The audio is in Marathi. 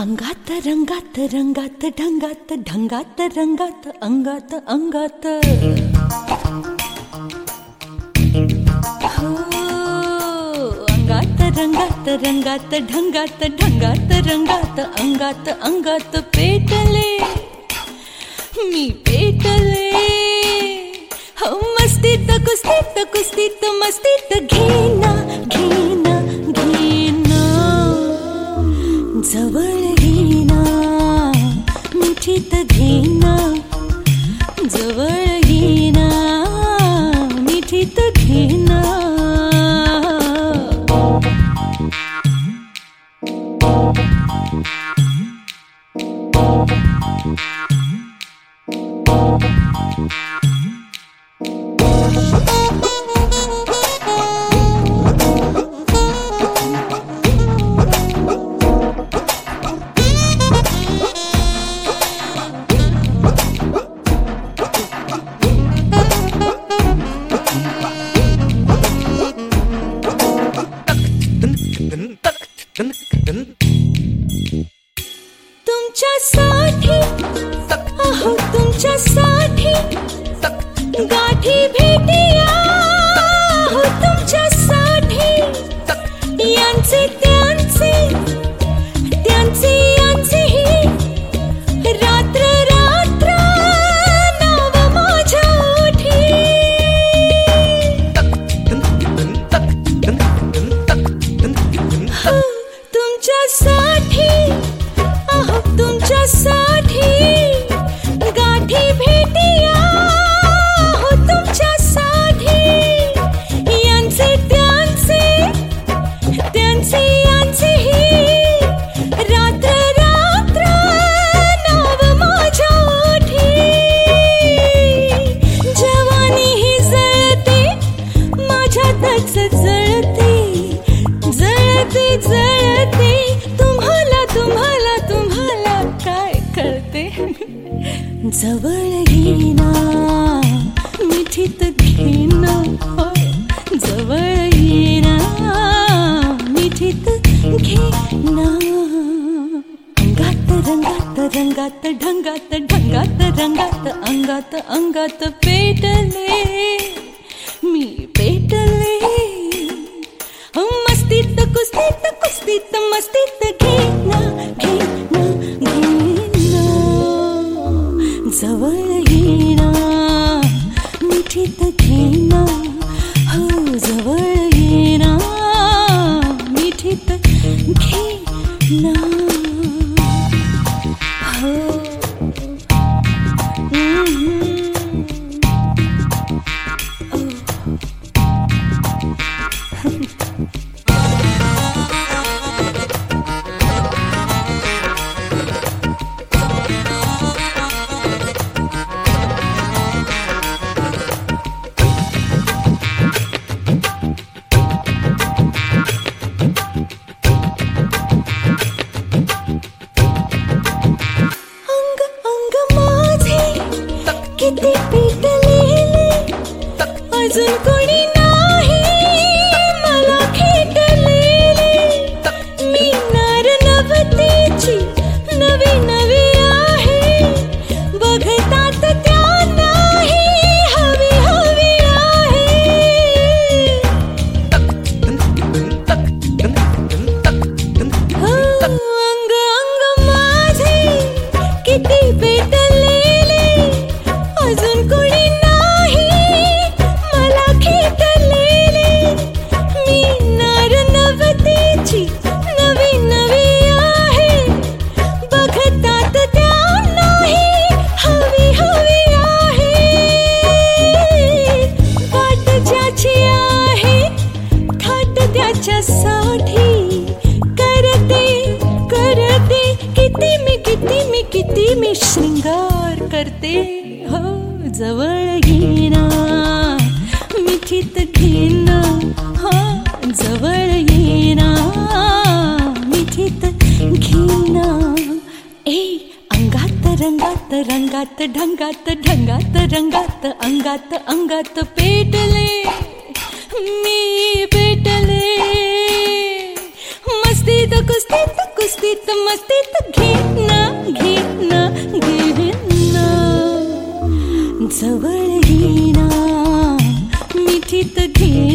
अंगात रंगात रंगात ढंगात ढंगात रंगात अंगात अंगात हो अंगात रंगात रंगात ढंगात ढंगात रंगात अंगात अंगात पेटले मी पेटले हो मस्तीत कुस्तीत कुस्तीत मस्तीत घेना घेना घेना जवळ घेना मिठीत घेना जवळ घेना मिठीत घेना तुमच्यासाठी अहो तुमच्यासाठी गाठी भेटिया हो तुमच्यासाठी यांचे त्यांचे त्यांचे यांचेही रात्र रात्र नाव माझ्या ओठी हो तुमच्यासाठी अहो तुमच्यासाठी गाठी भेटिया हो तुमच्यासाठी यांचे त्यांचे त्यांचे यांचेही रात्र रात्र नाव माझ्या ओठी जवानी ही जळते माझ्यातच जळते जळते जळते तुम्हाला तुम्हाला तुम्हाला काय कळते जवळ घेना मिठीत घेना जवळ घेना मिठीत घेना अंगात रंगात रंगात ढंगात ढंगात रंगात अंगात अंगात पेटले मी पेटले मस्तीत कुस्तीत कुस्तीत मस्तीत घेना घेना घेना जवळ घेना मिठीत घेना हो जवळ घेना मिठीत घेना हो किती पेटलेले अजून कोणी नाही मला खेटलेले मी नार नवतेची नवी नवी आहे बघतात त्या नाही हवी हवी आहे हो अंग अंग माझे किती पेटलेले अजून कोणी नाही मला खेटलेले मी नार नवतेची नवी नवी आहे बघतात त्या नाही हवी हवी आहे वाट ज्याची आहे थाट त्याच्यासाठी करते करते किती मी शृंगार करते हो जवळ घेना मिठीत घेना हो जवळ घेना मिठीत घेना ए अंगात रंगात रंगात ढंगात ढंगात रंगात अंगात अंगात पेटले मी पेटले मस्तीत कुस्तीत मस्तीत मस्तीत घेना घेना घेना जवळ येना मिठीत घेना